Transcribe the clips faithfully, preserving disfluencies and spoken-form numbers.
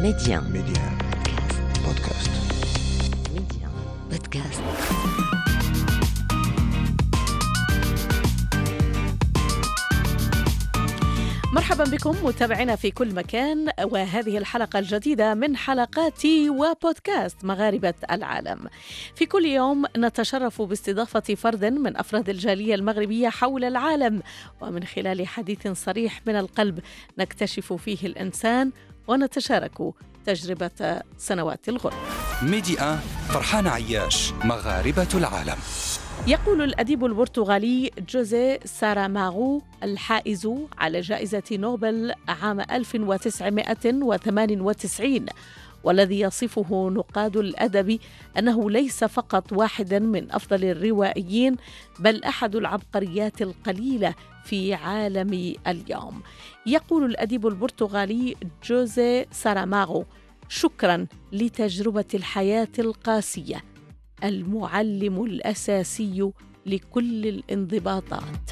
Média. Média. Podcast. Média. Podcast. مرحبا بكم متابعينا في كل مكان، وهذه الحلقة الجديدة من حلقات وبودكاست مغاربة العالم. في كل يوم نتشرف باستضافة فرد من أفراد الجالية المغربية حول العالم، ومن خلال حديث صريح من القلب نكتشف فيه الإنسان ونتشارك تجربة سنوات الغربة. ميديا فرحان عياش مغاربة العالم. يقول الأديب البرتغالي جوزيه ساراماغو الحائز على جائزة نوبل عام ألف وتسعمائة وثمانية وتسعين، والذي يصفه نقاد الأدب أنه ليس فقط واحدا من أفضل الروائيين، بل أحد العبقريات القليلة في عالم اليوم. يقول الأديب البرتغالي جوزيه ساراماغو: شكرا لتجربة الحياة القاسية، المعلم الأساسي لكل الانضباطات.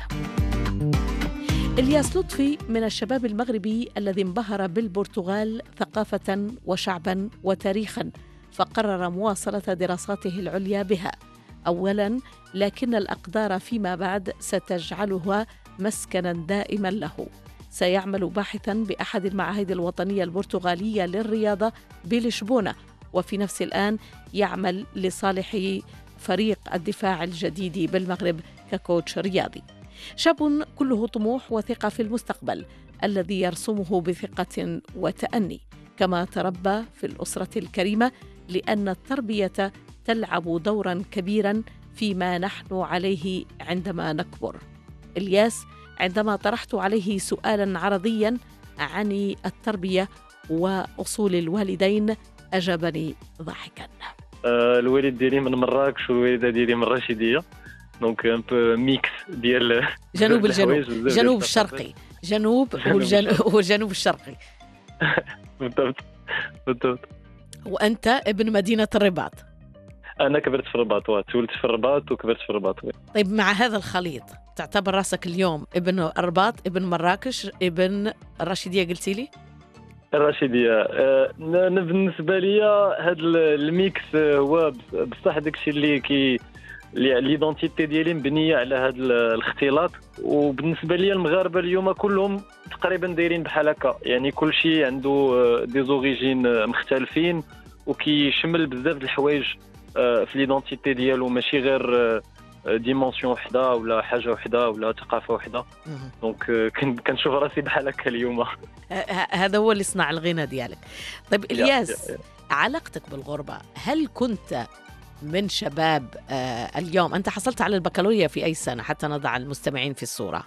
إلياس لطفي من الشباب المغربي الذي انبهر بالبرتغال ثقافة وشعبا وتاريخا، فقرر مواصلة دراساته العليا بها أولا، لكن الأقدار فيما بعد ستجعلها مسكنا دائما له. سيعمل باحثا بأحد المعاهد الوطنية البرتغالية للرياضة بلشبونة، وفي نفس الآن يعمل لصالح فريق الدفاع الجديد بالمغرب ككوتش رياضي. شاب كله طموح وثقة في المستقبل الذي يرسمه بثقة وتأني، كما تربى في الأسرة الكريمة، لأن التربية تلعب دورا كبيرا فيما نحن عليه عندما نكبر. إلياس عندما طرحت عليه سؤالا عرضيا عن التربية وأصول الوالدين أجابني ضاحكا. أه الوالد ديالي من مراكش والوالده ديالي من الرشيديه، دونك ان بو ميكس ديال جنوب الجنوب جنوب الشرقي جنوب والجنوب والجنوب الشرقي. بالضبط بالضبط. وأنت ابن مدينة الرباط؟ أنا كبرت في الرباط، تولدت في الرباط وكبرت في الرباط. طيب، مع هذا الخليط تعتبر راسك اليوم ابن الرباط، ابن مراكش، ابن الرشيدية قلتي لي؟ الرشيدية. أنا بالنسبة لي هذا الميكس هو بصح داكشي اللي كي ليدونتيتي ديالي مبنية على هذا الاختلاط. وبالنسبة لي المغاربة اليوم كلهم تقريبا دايرين بحال هكا، يعني كل شيء عنده دي زوريجين مختلفين وكيشمل بزاف د الحوايج في ليدونتيتي ديالو، ماشي غير ديمونسيون وحده ولا حاجه وحده ولا ثقافه وحده. دونك كنشوف راسي بحال هكا اليوم. هذا هو اللي صنع الغنى ديالك. طيب إلياس، علاقتك بالغربه، هل كنت من شباب آه اليوم؟ أنت حصلت على البكالوريا في أي سنة حتى نضع المستمعين في الصورة؟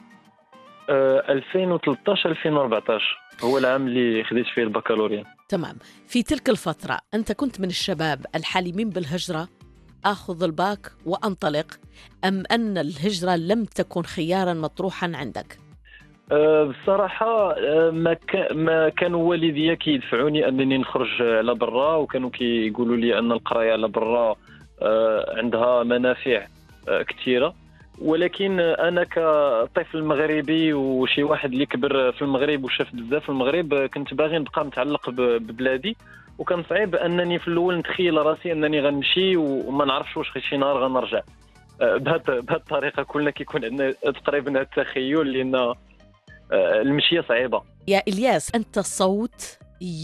آه ألفين وثلاثطاش ألفين وأربعطاش هو العام اللي خديت فيه البكالوريا. تمام. في تلك الفترة أنت كنت من الشباب الحالمين بالهجرة، أخذ الباك وأنطلق، أم أن الهجرة لم تكن خيارا مطروحا عندك؟ أه بصراحة أه ما, ك... ما كانوا والديا كيدفعوني أنني نخرج على برا، وكانوا كيقولوا لي أن القراية على برا أه عندها منافع أه كثيرة. ولكن أنا كطفل مغربي وشي واحد اللي كبر في المغرب وشاف بزاف في المغرب، كنت باغي نبقى متعلق ببلادي، وكان صعيب أنني في الأول نتخيل راسي أنني غنمشي وما نعرفش واش شي نهار غنرجع. أه بهذه الطريقة كلنا كيكون عندنا تقريبا التخيل، لأن المشية صعيبة. يا إلياس، أنت صوت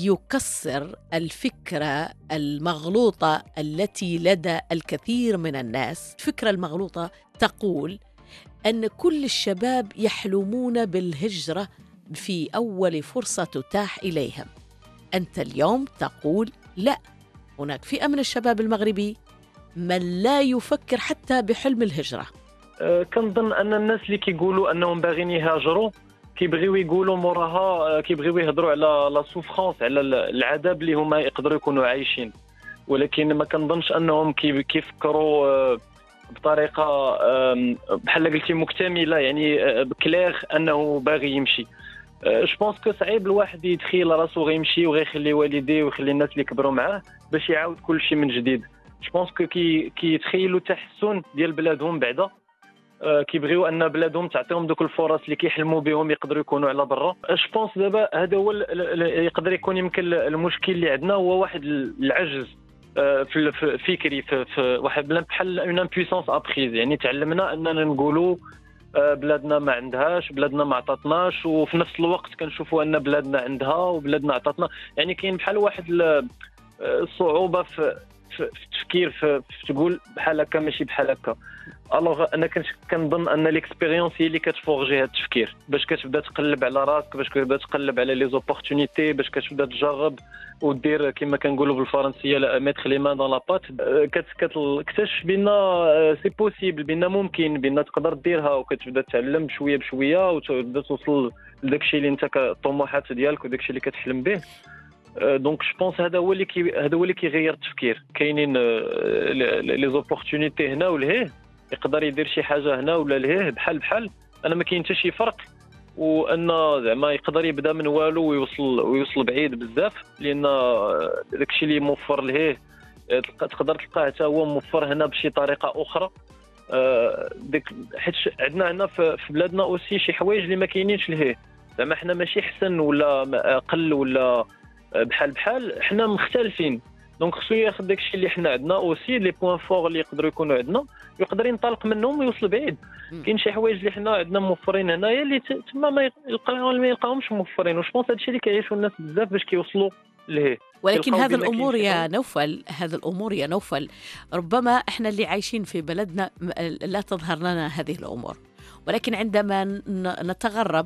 يكسر الفكرة المغلوطة التي لدى الكثير من الناس. الفكرة المغلوطة تقول أن كل الشباب يحلمون بالهجرة في أول فرصة تتاح إليهم. أنت اليوم تقول لا، هناك فئة من الشباب المغربي من لا يفكر حتى بحلم الهجرة. أه كنظن أن الناس اللي كيقولوا أنهم باغين يهاجروا كيبغيو يقولوا موراها، كيبغيو يهضروا على لا سوفرانس، على العذاب اللي هما يقدروا يكونوا عايشين، ولكن ما كنظنش انهم كيفكروا بطريقه بحال قلتي مكتمله، يعني بكلير انه باغي يمشي. جو بونس كو صعيب الواحد يتخيل راسو غيمشي وغيخلي والديه ويخلي الناس اللي كبروا معاه باش يعاود كل شيء من جديد. جو بونس كو كي كيتخيلوا تحسن ديال بلادهم بعدا، كيبغيو ان بلادهم تعطيهم دوك الفرص اللي كيحلموا بهم يقدروا يكونوا على برا. اش بونس دابا هذا هو يقدر يكون يمكن المشكل اللي عندنا هو واحد العجز في الفكري، في, في واحد بحال اون امبويسونس ابريز. يعني تعلمنا اننا نقولوا بلادنا ما عندهاش، بلادنا ما عطاتناش، وفي نفس الوقت كنشوفوا ان بلادنا عندها وبلادنا عطاتنا. يعني كاين بحال واحد الصعوبه في في التفكير، في, في تقول بحال هكا ماشي بحال هكا. الوغ انا كنت كنظن ان ليكسبيريونس هي اللي كتفورجي هذا التفكير، باش كتبدا تقلب على راسك، باش كتبدا تقلب على لي زوبورتونيتي، باش كتبدا تجرب ودير كما كنقولوا بالفرنسيه لا ميتر لي مان دون لا بات. كتكتشف بان سي بوسيبل، بان ممكن، بان تقدر ديرها، وكتبدا تعلم بشويه بشويه وتبدا توصل لداكشي اللي انت الطموحات ديالك وداكشي اللي كتحلم به. دونك جو بونس هذا هو اللي كي هذا هو اللي كيغير التفكير. كاينين لي زوبورتونيتي هنا ولهيه، يقدر يدير شي حاجه هنا ولا لهيه بحال بحال. انا ما كاين حتى شي فرق، وان زعما يقدر يبدا من والو ويوصل ويوصل بعيد بزاف، لان داكشي اللي موفر لهيه تقدر تلقاه حتى هو موفر هنا بشي طريقه اخرى. ديك حيت عندنا هنا في بلادنا اوسي شي حوايج اللي ما كاينينش لهيه. زعما حنا ماشي احسن ولا اقل ولا بحال بحال، حنا مختلفين. دونك خصو ياخذ داكشي اللي حنا عندنا اوسي لي بوين فور اللي يقدروا يكونوا عندنا، يقدر ينطلق منهم ويوصل بعيد. كاين شي حوايج اللي حنا عندنا موفرين هنايا اللي تما ما يلقاوهم ما يلقاوهمش موفرين. واش بونس هادشي اللي كيعيشوا الناس بزاف باش كيوصلوا لهيه. ولكن هذا الامور يا نوفل هذا الامور يا نوفل ربما احنا اللي عايشين في بلدنا لا تظهر لنا هذه الامور، ولكن عندما نتغرب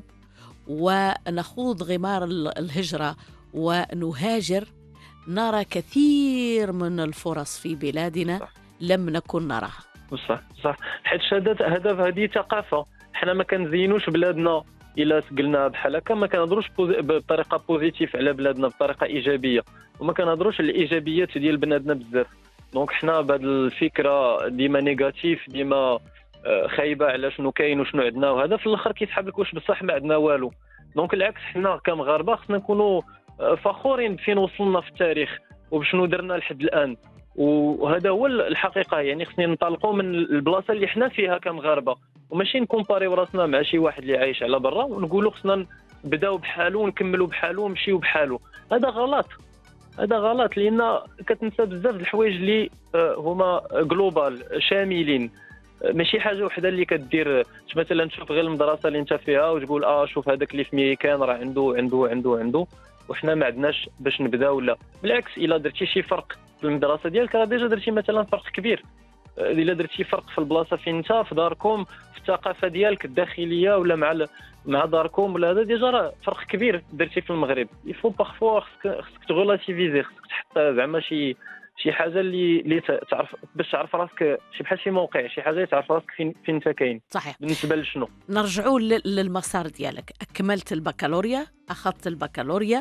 ونخوض غمار الهجرة ونهاجر نرى كثير من الفرص في بلادنا صح. لم نكن نراها. صح صح، حيت هذا هذه ثقافة. حنا ما كنزينوش بلادنا الا سقلنا بحال هكا، ما كنهضروش بطريقة بوزيتيف على بلادنا بطريقة إيجابية، وما كنهضروش على الإيجابيات ديال بلادنا بزاف. دونك حنا بهذه الفكرة ديما نيجاتيف، ديما خايبة على شنو كاين وشنو عندنا، وهذا في الآخر كيسحب لك واش بصح ما عندنا والو. دونك العكس، حنا كمغاربة خصنا نكونوا فخورين بفين وصلنا في التاريخ وبشنو درنا لحد الآن، وهذا هو الحقيقة. يعني خصنا ننطلقوا من البلاصة اللي حنا فيها كمغاربة، وماشي نكومباريو راسنا مع شي واحد اللي عايش على برا ونقولوا خصنا نبداو بحالو ونكملوا بحالو ونمشيو بحالو. هذا غلط، هذا غلط، لأن كتنسى بزاف د الحوايج اللي هما جلوبال شاملين. ماشي حاجه وحده اللي كدير مثلا تشوف غير المدرسه اللي انت فيها وتقول اه شوف هذاك اللي في ميريكان راه عنده عنده عنده عنده وحنا ما عندناش باش نبداو. لا بالعكس، الا درتي شي فرق في المدرسه ديالك راه ديجا درتي مثلا فرق كبير. الا درتي فرق في البلاصه فين انت في داركم، في الثقافه ديالك الداخليه ولا مع مع داركم، ولا هذا ديجا راه فرق كبير درتي في المغرب. يفو بارفوا خصك خصك تغولاتيفيزي، خصك تحط زعما شي شي حاجه اللي اللي تعرف باش تعرف راسك، شي بحال شي موقع، شي حاجه تعرف راسك فين فين انت كاين. صحيح. بالنسبه لشنو نرجعوا للمسار ديالك، اكملت البكالوريا، اخذت البكالوريا،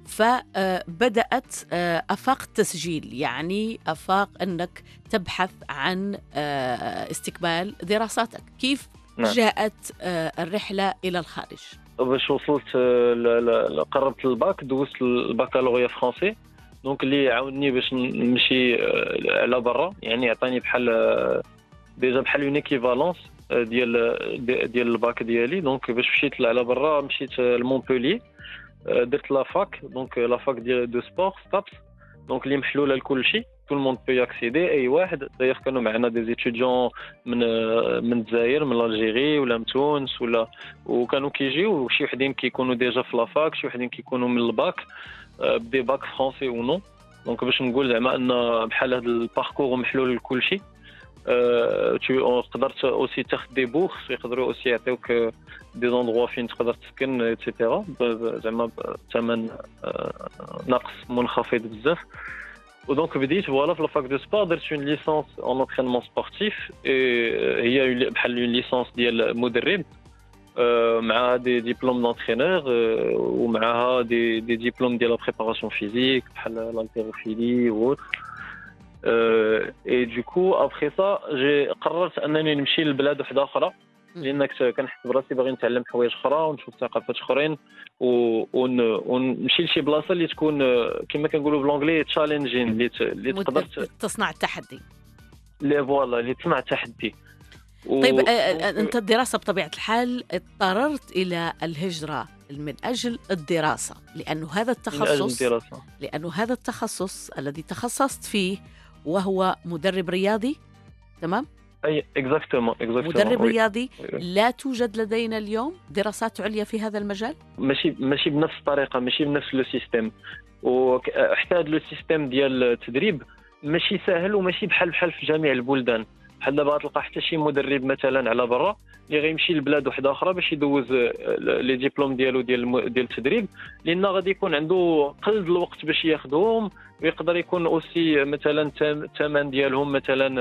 فبدات افاق التسجيل، يعني افاق انك تبحث عن استكمال دراساتك. كيف نعم. جاءت الرحله الى الخارج؟ باش وصلت قربت الباك، دوزت البكالوريا فرونسي، دونك اللي عاونني باش نمشي على برا، يعني عطاني بحال ديجا بحال اون ايكيفالونس ديال ديال الباك ديالي. دونك باش مشيت على برا مشيت لمونبولي، درت لافاك، دونك لافاك ديال دو سبور ستابس، دونك اللي محلوله لكل شيء، tout le monde peut y accéder. اي واحد داير كانوا معنا دي ستوديون من من الجزائر، من الجيري ولا من تونس، ولا وكانوا كيجيو شي وحدين كيكونوا ديجا في لافاك، شي وحدين كيكونوا من الباك بدي باك فرونسي او نو. دونك باش نقول زعما ان بحال هذا الباركور محلول لكل شيء. تو قدرت اوسي تاخذ دي بورس، يقدروا اوسي يعطيوك دي زوندروا فين تقدر تسكن ايتترا زعما بثمن ناقص منخفض بزاف. ودونك بديت فوالا في الفاك دو سبور، درت اون ليسونس اون انترينمون سبورتيف، هي بحال اون ليسونس ديال مدرب معها دي ديبلوم دونترينور ومعها دي دي ديبلوم ديال لا بريباراسيون فيزيك بحال لالتيروفيلي و اوتر. اي دوكو ابخي سا جي قررت انني نمشي لبلاد وحده اخرى، لانك كنحس براسي باغي نتعلم حوايج اخرى ونشوف ثقافات اخرين ونمشي لشي بلاصه اللي تكون كما كنقولوا بالانجلي تشالنجين، اللي اللي تقدر تصنع التحدي، لي فوالا اللي تصنع التحدي. و... طيب آه، آه، أنت الدراسة بطبيعة الحال اضطررت إلى الهجرة من أجل الدراسة، لأنه هذا من أجل التخصص الدراسة. لأنه هذا التخصص الذي تخصصت فيه وهو مدرب رياضي. تمام. أي اكزاكتومون مدرب اكزاكتومون وي. رياضي. وي. لا توجد لدينا اليوم دراسات عليا في هذا المجال. ماشي ماشي بنفس الطريقة، ماشي بنفس لو سيستيم، وحتى هذا لو سيستيم ديال التدريب ماشي سهل وماشي بحال بحال في جميع البلدان. بحال دابا تلقى حتى شي مدرب مثلا على برا اللي غيمشي لبلاد واحده اخرى باش يدوز لي ديبلوم ديالو ديال الم- ديال التدريب، لان غادي يكون عنده قلد الوقت باش ياخذهم، ويقدر يكون اوسي مثلا الثم- الثمن ديالهم مثلا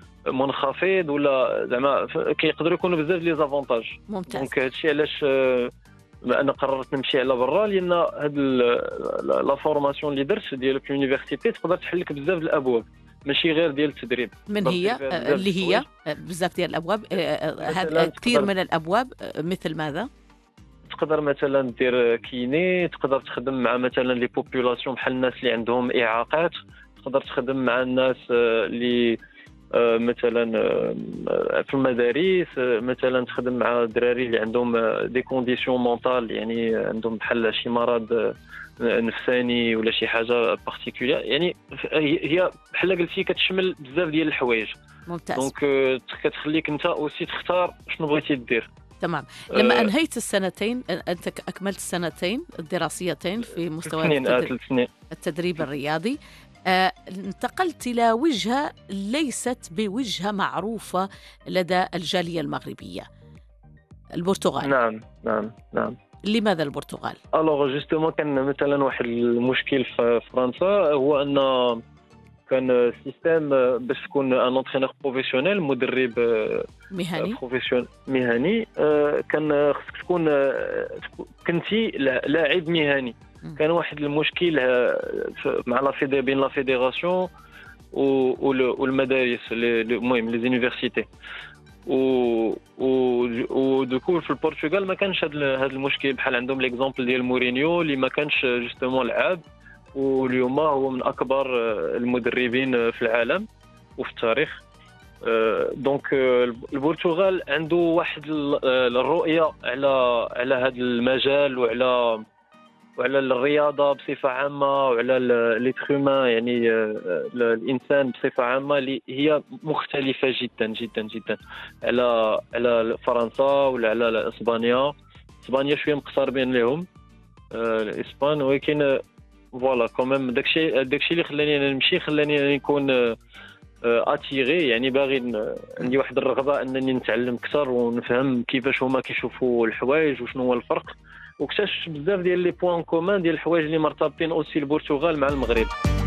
منخفض، ولا زعما ف- كيقدروا يكونوا بزاف لي زافونتاج. ممتاز. دونك هادشي علاش آه، انا قررت نمشي على برا، لان هاد ال- لا فورماسيون اللي درت ديال في اليونيفرسيتي تقدر تحلك بزاف د الابواب، ماشي غير ديال التدريب. من تقدر هي دير فيها آه، بزاف اللي د هي الحوايج. آه، بزاف ديال الأبواب. آه، آه، هاد مثلاً آه، كثير تقدر- من الأبواب آه، مثل ماذا؟ تقدر مثلا دير كيني، تقدر تخدم مع مثلا لي بوبولاسيون بحال الناس اللي عندهم اعاقات، تقدر تخدم مع الناس آه، اللي آه، مثلا آه، في المدارس، آه، مثلا تخدم مع الدراري اللي عندهم دي كونديسيون مونطال، يعني عندهم بحال شي مرض آه، نفساني ولا شي حاجه بارتيكولير. يعني هي هي بحال قلتي كتشمل بزاف ديال الحوايج. ممتاز. دونك آه، كتخليك انت اوسي تختار شنو بغيتي دير. تمام. لما آه، أنهيت السنتين، أنت أكملت السنتين الدراسيتين في مستوى سنين آه، التدريب, ثلاث سنين. التدريب الرياضي. آه، انتقلت إلى وجهة ليست بوجهة معروفة لدى الجالية المغربية، البرتغال. نعم نعم نعم. لماذا البرتغال؟ الوغ جوستومون كان مثلا واحد المشكل في فرنسا، هو ان كان سيستيم باش تكون ان انترينور بروفيسيونيل، مدرب مهني. بروفيسيونيل مهني، كان خصك تكون كنتي لاعب مهني. م. كان واحد المشكل مع لا فيدي بين لا فيديراسيون والمدارس، المهم لي زونيفرسيتي، و و ودوكو في البرتغال ما كانش هذا هذا المشكل. بحال عندهم ليكزامبل ديال مورينيو اللي ما كانش جوستومون لعاب، واليوم هو من اكبر المدربين في العالم وفي التاريخ. دونك البرتغال عنده واحد الرؤيه على على هذا المجال، وعلى وعلى الرياضه بصفه عامه، وعلى ليترومان، يعني الانسان بصفه عامه، اللي هي مختلفه جدا جدا جدا على على فرنسا ولا على اسبانيا. اسبانيا شويه مقتربين لهم الاسبان، ولكن فوالا كوميم داكشي داكشي اللي خلاني انا نمشي، خلاني نكون اتيغي، يعني باغي عندي واحد الرغبه انني نتعلم اكثر ونفهم كيفاش هما كيشوفوا الحوايج وشنو هو الفرق، واكتشف بزاف ديال لي بوين كومان ديال الحوايج اللي مرتبطين اوسي البرتغال مع المغرب.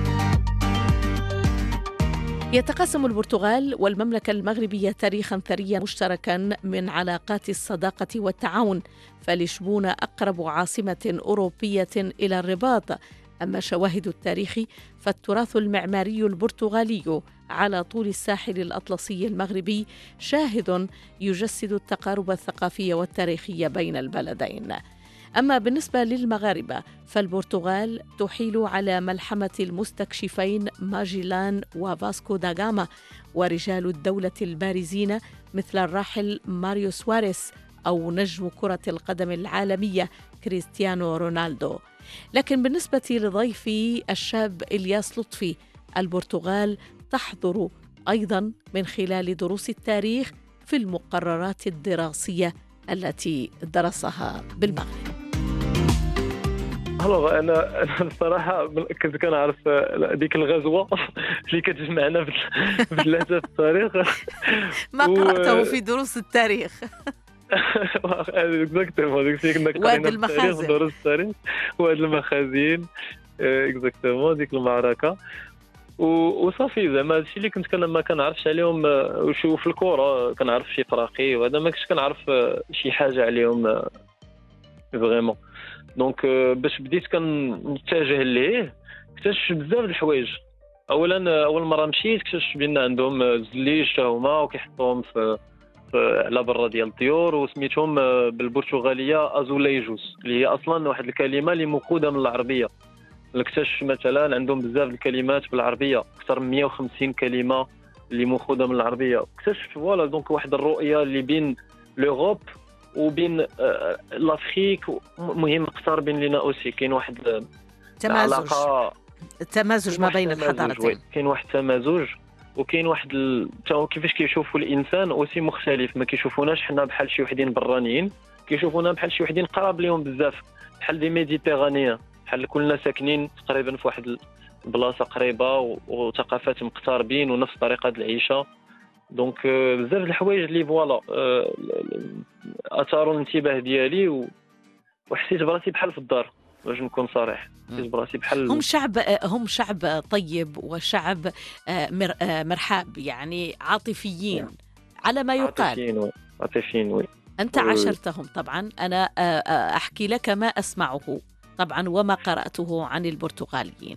يتقاسم البرتغال والمملكة المغربية تاريخاً ثرياً مشتركاً من علاقات الصداقة والتعاون، فلشبونة أقرب عاصمة أوروبية إلى الرباط. أما شواهد التاريخ فالتراث المعماري البرتغالي على طول الساحل الأطلسي المغربي شاهد يجسد التقارب الثقافي والتاريخي بين البلدين. أما بالنسبة للمغاربة فالبرتغال تحيل على ملحمة المستكشفين ماجيلان وفاسكو دا غاما، ورجال الدولة البارزين مثل الراحل ماريو سواريز أو نجم كرة القدم العالمية كريستيانو رونالدو. لكن بالنسبة لضيفي الشاب إلياس لطفي، البرتغال تحضر أيضاً من خلال دروس التاريخ في المقررات الدراسية التي درسها بالمغرب. الوغ انا انا بصراحه كنت كنعرف ديك الغزوه اللي كتجمعنا بثلاثه في التاريخ. ما قرأته في دروس التاريخ. اكزاكتومون داكشي كنا قرينا في التاريخ ودروس التاريخ، وهاد المخازن اكزاكتومون ديك المعركه وصافي. زعما هادشي اللي كنت كان ما كنعرفش عليهم. وشوف في الكره كنعرف شي فراقي، وهذا ما كنتش كنعرف شي حاجه عليهم فريمون. دونك باش بديت كنتجه ليه اكتشفت بزاف د الحوايج. اولا اول مره مشيت اكتشفت بان عندهم الزليج حتى هما وكيحطوهم في على برا ديال الطيور، وسميتهم بالبرتغاليه ازوليجوس، اللي هي اصلا واحد الكلمه اللي مقوده من العربيه. نكتشف مثلا عندهم بزاف الكلمات بالعربيه، اكثر من مية وخمسين كلمه اللي مأخوذه من العربيه. اكتشفت فوالا دونك واحد الرؤيه اللي بين لوروب وبين لافريك مهم مقتربين لنا اوسي. كاين واحد تمازج التمازج ما بين الحضارتين، كاين واحد تمازج وكاين واحد ال... كيفاش كيشوفوا الانسان اوسي مختلف. ما كيشوفوناش حنا بحال شي وحدين برانيين، كيشوفونا بحال شي وحدين قراب ليهم بزاف، بحال دي ميديتيرانيين، بحال كلنا ساكنين تقريبا في واحد البلاصه قريبه وثقافات مقتربين ونفس طريقه العيشه. دونك بزاف د الحوايج اللي فوالا اثاروا الانتباه ديالي وحسيت براسي بحال في الدار. باش نكون صريح حسيت براسي بحال هم شعب هم شعب طيب وشعب مرحاب، يعني عاطفيين على ما يقال. عاطفيين عاطفيين وي. أنت عاشرتهم طبعا. أنا أحكي لك ما أسمعه طبعا وما قرأته عن البرتغاليين.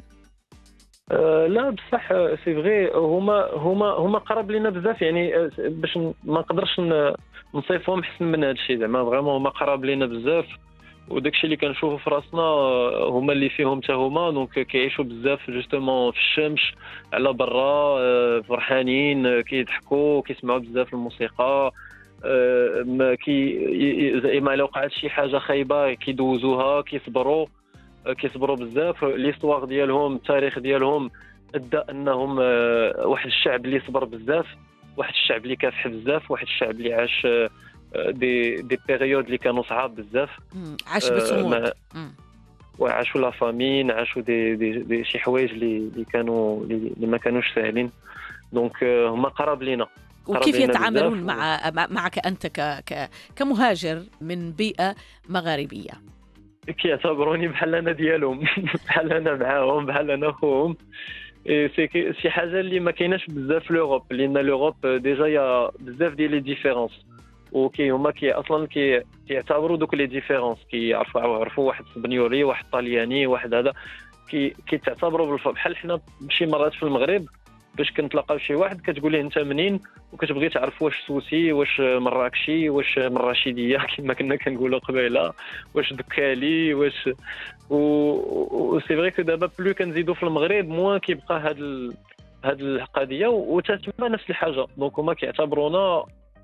أه لا بصح سي فغي هما هما هما قرب لينا بزاف، يعني باش ما نقدرش نصيفهم حسن من هذا الشيء. زعما فريمون هما قرب لينا بزاف، وداكشي اللي كنشوفوا في راسنا هما اللي فيهم حتى هما. دونك كيعيشوا بزاف جوستومون في الشمس على برا، فرحانين، كيضحكوا، كيسمعوا بزاف الموسيقى. ما كي زعما لو وقعت شي حاجه خايبه كيدوزوها، كيصبروا كيصبروا بزاف. ليستواغ ديالهم، التاريخ ديالهم ادى انهم واحد الشعب اللي صبر بزاف، واحد الشعب اللي كافح بزاف، واحد الشعب اللي عاش دي دي بيريود اللي كانوا صعاب بزاف، عاش بصمود، وعاشوا لا فامين، عاشوا دي دي, دي شي حوايج اللي اللي كانوا اللي ما كانوش ساهلين. دونك هما قراب لينا. وكيف يتعاملون مع معك انت ك ك كمهاجر من بيئه مغاربيه؟ كيعتبروني بحال انا ديالهم، بحال انا معاهم، بحال انا خوهم. سي شي حاجه اللي ما كايناش بزاف في لوروب، لان لوروب ديجا يا بزاف ديال لي ديفيرونس، وكي هما كي اصلا كي كيعتبروا دوك لي ديفيرونس، كيعرفوا يعرفوا واحد اسبانيولي، واحد طلياني، واحد هذا، كي كيتعتبروا بحال حنا شي مرات في المغرب باش كنتلاقاو شي واحد كتقول ليه انت منين، وكتبغي تعرف واش سوسي، واش مراكشي، واش من الرشيديه كما كنا كنقولوا قبيله، واش دكالي، واش و سي فري كو دابا بلو كنزيدوا في المغرب موان كيبقى هاد ال... هاد القضيه، وتتما نفس الحاجه. دونك هما كيعتبرونا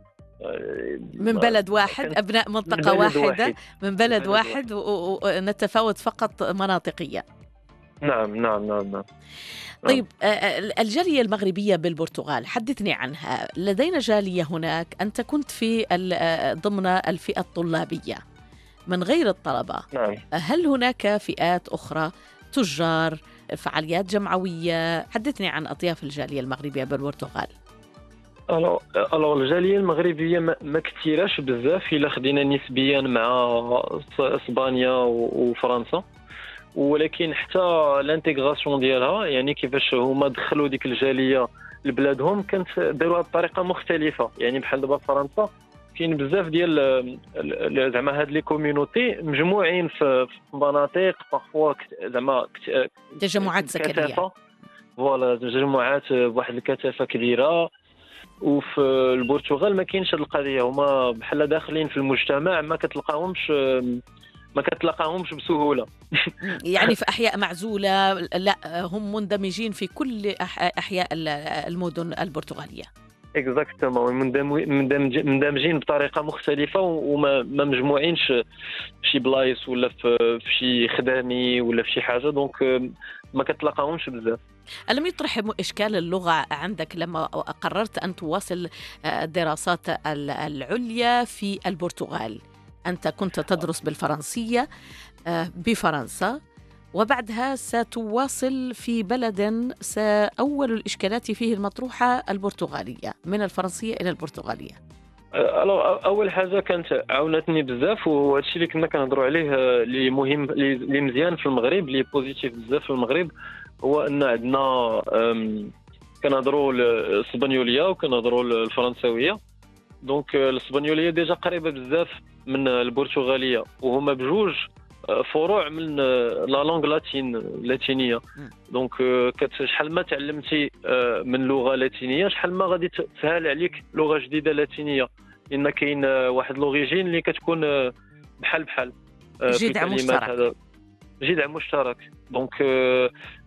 من بلد واحد، ابناء منطقه من واحده واحد. من بلد واحد، ونتفاوت فقط مناطقيا. نعم نعم نعم نعم. طيب، الجالية المغربية بالبرتغال حدثني عنها. لدينا جالية هناك، أنت كنت في ضمن الفئة الطلابية من غير الطلبة. نعم. هل هناك فئات أخرى، تجار، فعاليات جمعوية؟ حدثني عن أطياف الجالية المغربية بالبرتغال. الو الو الجاليه المغربيه ما كثيراش بزاف الا خدينا نسبيا مع اسبانيا وفرنسا، ولكن حتى الانتيغراسيون ديالها، يعني كيفاش هما دخلوا ديك الجاليه لبلادهم، كانت داروها بطريقه مختلفه. يعني بحال دابا فرنسا كاين بزاف ديال زعما هاد لي كوميونيتي مجموعين في مناطق بارفوا زعما تجمعات سكنيه، فوالا تجمعات بواحد الكثافه كبيره. وفي البرتغال ما كاينش هاد القضيه، هما بحال داخلين في المجتمع، ما كتلقاهمش ما كتلقاهمش بسهوله. يعني في احياء معزوله، لا هم مندمجين في كل احياء المدن البرتغاليه. اكزاكتومون، مندمجين بطريقه مختلفه، وما ما مجموعينش في شي بلايص ولا في شي خدامي ولا في شي حاجه. دونك ما كتلاقاهمش بزاف. ألم يطرح إشكال اللغة عندك لما قررت أن تواصل الدراسات العليا في البرتغال؟ أنت كنت تدرس بالفرنسية بفرنسا، وبعدها ستواصل في بلد سأول الإشكالات فيه المطروحة البرتغالية، من الفرنسية إلى البرتغالية. اول حاجه كانت عاونتني بزاف، وهذا الشيء اللي كنا كنهضروا عليه اللي مهم اللي مزيان في المغرب، اللي بوزيتيف بزاف في المغرب، هو ان عندنا كنهضروا الاسبانيوليه وكنهضروا الفرنساويه. دونك الاسبانيوليه ديجا قريبه بزاف من البرتغاليه، وهما بجوج فروع من لا لونغ لاتين اللاتينيه. دونك شحال ما تعلمتي من لغه لاتينيه، شحال ما غادي تسهل عليك لغه جديده لاتينيه، لان كاين واحد لوريجين اللي كتكون بحال بحال جذع مشترك. جذع مشترك. دونك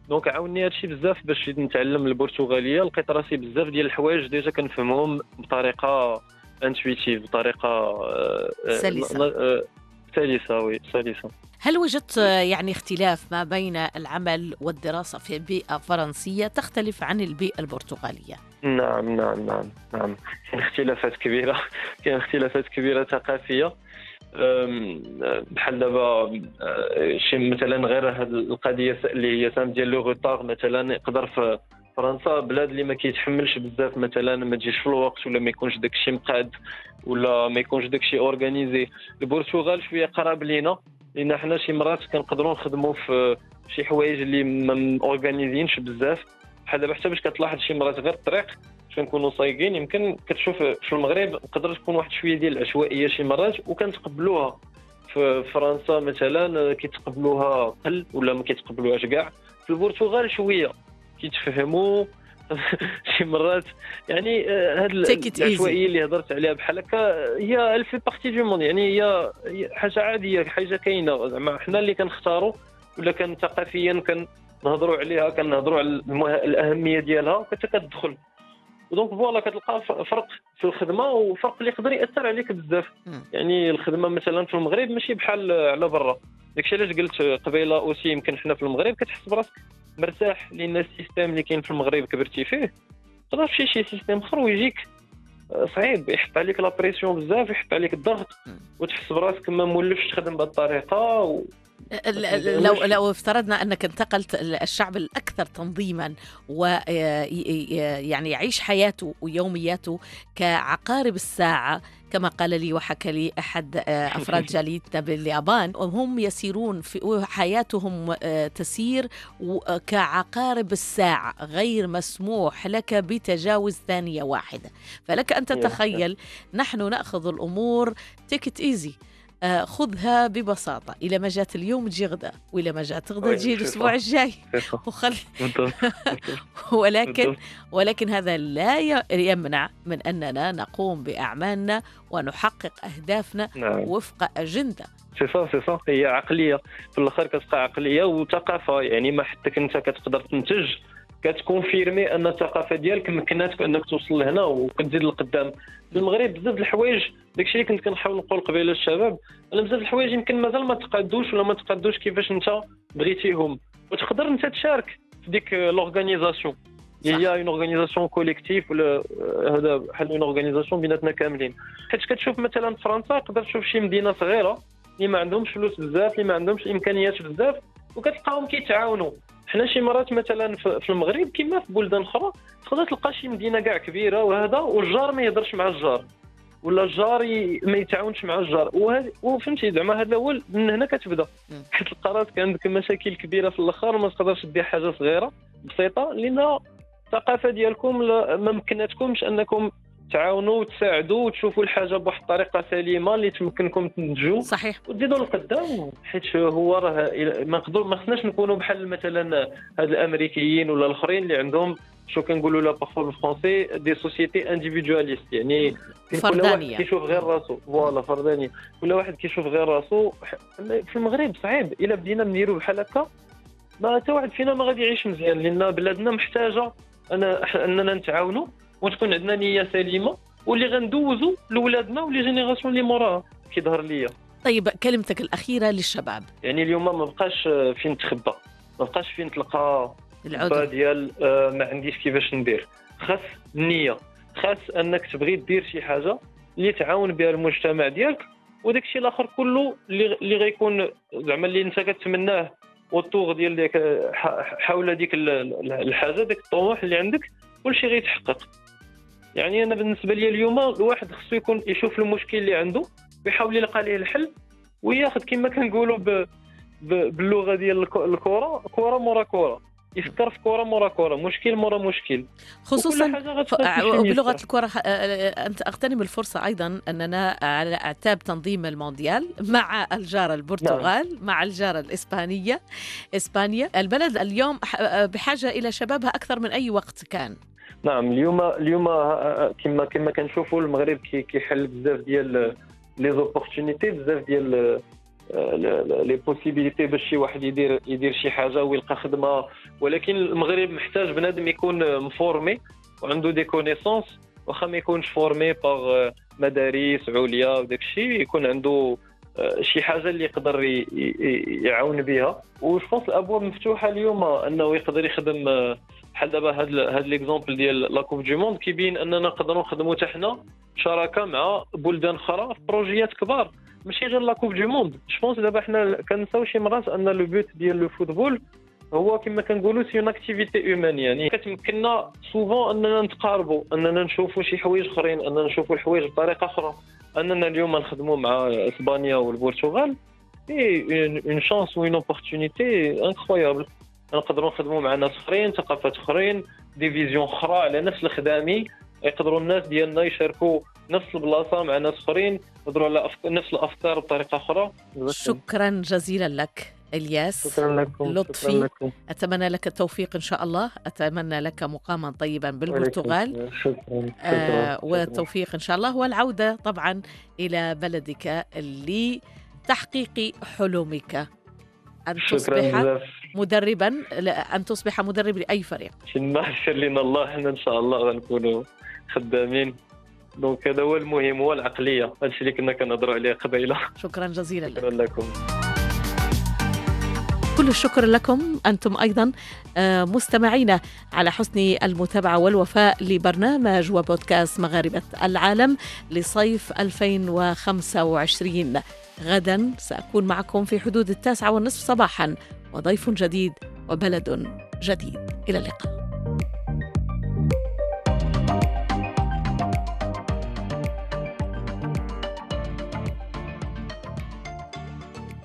دونك عاوني هادشي بزاف باش نتعلم البرتغاليه. لقيت راسي بزاف ديال الحوايج ديجا كنفهمهم بطريقه انتويتيف، بطريقه آه، آه، سلسة. ن- آه، سلسه. وي سلسه. هل وجدت آه، يعني اختلاف ما بين العمل والدراسة في بيئة فرنسية تختلف عن البيئة البرتغالية؟ نعم نعم نعم نعم كاين اختلافات كبيره كاين اختلافات كبيره ثقافيه. أم، بحال دابا أه، شي مثلا غير هذه القضيه اللي هي سام ديال لو روتار. مثلا يقدر في فرنسا بلاد اللي ما كيتحملش بزاف، مثلا ما تجيش في الوقت ولا ما يكونش داكشي مقاد ولا ما يكونش داكشي اورغانيزي. البرتغال شويه قراب لينا، لان حنا شي مرات كنقدروا نخدموا في شي حوايج اللي ما اورغانيزينش بزاف. بحال دابا حتى باش كتلاحظ شي مرات غير الطريق باش كنكونوا صايقين، يمكن كتشوف في المغرب نقدر تكون واحد شويه ديال العشوائيه شي مرات وكنتقبلوها. في فرنسا مثلا كيتقبلوها قل ولا ما كيتقبلوهاش كاع. في البرتغال شويه كيتفهموا شي مرات. يعني هاد Take it easy. العشوائيه اللي هضرت عليها بحال هكا هي الفي بارتي دو موند، يعني هي هي حاجه عاديه، حاجه كاينه. زعما حنا اللي كنختاروا ولا كان ثقافيا كنهضروا عليها، كنهضروا على المه- الاهميه ديالها وكتا كتدخل. ودونك فوالا كتلقى ف- فرق في الخدمه، وفرق اللي يقدر ياثر عليك بزاف. مم. يعني الخدمه مثلا في المغرب ماشي بحال على برا. داكشي علاش قلت قبيله اوسي يمكن حنا في المغرب كتحس براسك مرتاح، لان السيستم اللي كاين في المغرب كبرتي فيه. تقدر تمشي شي سيستم اخر ويجيك آه، صعيب، يحط عليك لا بريسيون بزاف، يحط عليك الضغط، مم. وتحس براسك ما مولفش تخدم بهذه الطريقه و... ال- ال- لو لو افترضنا أنك انتقلت الشعب الأكثر تنظيما ويعني يعيش حياته ويومياته كعقارب الساعة، كما قال لي وحكى لي أحد آه، أفراد جاليتنا باليابان، وهم يسيرون في حياتهم آه، تسير و- كعقارب الساعة، غير مسموح لك بتجاوز ثانية واحدة. فلك أن تتخيل نحن نأخذ الأمور تيكت إيزي، آه، خذها ببساطة. إلى ما جات اليوم تجي غدا، وإلى ما جات غدا وي، تجي سي الأسبوع صح. الجاي سي صح. وخل... بالضبط. ولكن بالضبط. ولكن هذا لا ي- يمنع من أننا نقوم بأعمالنا ونحقق أهدافنا نعم وفق أجندة. سي صح سي صح. هي عقليه في الاخر، كتبقى عقليه وثقافه. يعني ما حتى انت كتقدر تنتج، كتكونفيرمي ان الثقافه ديالك مكناتك انك توصل لهنا وكتزيد لقدام. في المغرب بزاف د الحوايج، داكشي اللي كنت كنحاول نقول قبيله للشباب، انا بزاف د الحوايج يمكن مازال ما تقادوش ولا ما تقادوش كيفاش انت بغيتيهم، وتقدر انت تشارك في ديك لورغانيزاسيون اللي هي اون اورغانيزاسيون كوليكتيف، ولا هذا بحال اون اورغانيزاسيون بيناتنا كاملين. حيت كتشوف مثلا في فرنسا تقدر تشوف شي مدينه صغيره اللي ما عندهمش فلوس بزاف، اللي ما عندهمش امكانيات بزاف، وكتلقاهم كيتعاونوا. حنا شي مرات مثلا في في المغرب كما في بلدان اخرى تقدر تلقى شي مدينه كاع كبيره وهذا، والجار ما يهضرش مع الجار، ولا الجار ي- ما يتعاونش مع الجار، وهذا وفهمتي زعما هذا هو من هنا كتبدا. مم. كتلقى راسك عندك مشاكل كبيره في الاخر وما تقدرش دير حاجه صغيره بسيطه، لان الثقافه ديالكم لا- ما مكنتكمش انكم تعاونوا وتساعدوا وتشوفوا الحاجه بواحد الطريقه سليمه اللي تمكنكم تنتجوا صحيح. وتزيدوا لقدام. حيت هو راه إلا- ما نقدر ما خصناش نكونوا بحال مثلا هاد الامريكيين ولا الاخرين اللي عندهم شو كنقولوا لا بارفو بالفرونسي دي سوسيتي انديفيدواليست، يعني كل واحد فردانية. كيشوف غير راسو. فوالا فردانيه، كل واحد كيشوف غير راسو. في المغرب صعيب الا بدينا نديروا بحال هكا، ما حتى واحد فينا ما غادي يعيش مزيان، لان بلادنا محتاجه أنا اننا نتعاونوا وتكون عندنا نيه سليمه، واللي غندوزوا لولادنا ولي جينيراسيون اللي موراها كيظهر ليا. طيب، كلمتك الأخيرة للشباب. يعني اليوم ما بقاش فين تخبى، ما بقاش فين تلقى العذر. ديال آه، ما عنديش كيفاش ندير. خاص النيه، خاص انك تبغي دير شي حاجه اللي تعاون بها المجتمع ديالك، وداك الشيء الاخر كله اللي اللي غيكون زعما اللي انت كتمناه والطوغ ديال ديك ح- حول ديك ال- ال- الحاجه، داك الطموح اللي عندك كلشي غيتحقق. يعني انا بالنسبه لي اليوم الواحد خصو يكون يشوف المشكل اللي عنده ويحاول يلقى ليه الحل، وياخذ كما كنقولوا ب... ب... باللغه ديال الك- الكره، كره مورا كره، يفكر في كره مورا كره، مشكل مورا مشكل، خصوصا وكل حاجه ف- غتمشي وبلغة يسرى. الكرة، آه، آه، أنت أغتنم الفرصة أيضا أننا على أعتاب تنظيم المونديال مع الجارة البرتغال، مع الجارة الإسبانية إسبانيا. البلد اليوم ح- آه، بحاجة إلى شبابها أكثر من أي وقت كان. نعم اليوم اليوم آه، كما كما كنشوفوا المغرب كي- كيحل بزاف ديال لي زوبورتونيتي، بزاف ديال لي بوسيبيليتي باش شي واحد يدير يدير شي حاجه ويلقى خدمه. ولكن المغرب محتاج بنادم يكون مفورمي وعنده دي كونيسونس، واخا ما يكونش فورمي باغ مدارس عليا وداك الشيء، يكون عنده شي حاجه اللي يقدر يعاون بها. وجوبونس الابواب مفتوحه اليوم انه يقدر يخدم. بحال دابا هاد هاد ليكزومبل ديال لا كوب دو موند كيبين اننا نقدروا نخدموا حتى حنا شراكه مع بلدان اخرى في بروجيات كبار، ماشي غير لا كوب دو موند. جوبونس دابا حنا كنساو شي مرات ان لو بوت ديال لو فوتبول هو كما كنقولوا سي اون اكتيفيتي هيومان، يعني كتمكننا سوفون اننا نتقاربوا، اننا نشوفوا شي حوايج اخرين، اننا نشوفوا الحوايج بطريقه اخرى. اننا اليوم نخدموا مع اسبانيا والبرتغال اي اون شانس و اون اوبورتونيتي انكرويابل. نقدروا نخدموا مع ناس اخرين، ثقافات اخرين، ديفيزيون اخرى على نفس الخدامي، يقدروا الناس ديالنا يشاركوا نفس البلاصه مع ناس اخرين، يقدروا على أفك... نفس الافكار بطريقه اخرى. شكرا جزيلا لك الياس. شكرا لكم. لطفي. شكرا لكم. اتمنى لك التوفيق ان شاء الله، اتمنى لك مقاما طيبا بالبرتغال. شكرا. آه والتوفيق ان شاء الله، والعوده طبعا الى بلدك لتحقيق حلمك ان تصبح مدربا، ان تصبح مدرب لاي فريق. ما يسر لنا الله، احنا ان شاء الله غنكونوا خدامين. دونك هذا هو المهم، هو العقليه، هادشي اللي كنا كنهضروا عليه قبيله. شكرا جزيلا لك. شكرا لكم. كل الشكر لكم أنتم أيضا مستمعين على حسن المتابعة والوفاء لبرنامج وبودكاست مغاربة العالم لصيف ألفين وخمسة وعشرين. غدا سأكون معكم في حدود التاسعة والنصف صباحا وضيف جديد وبلد جديد. إلى اللقاء.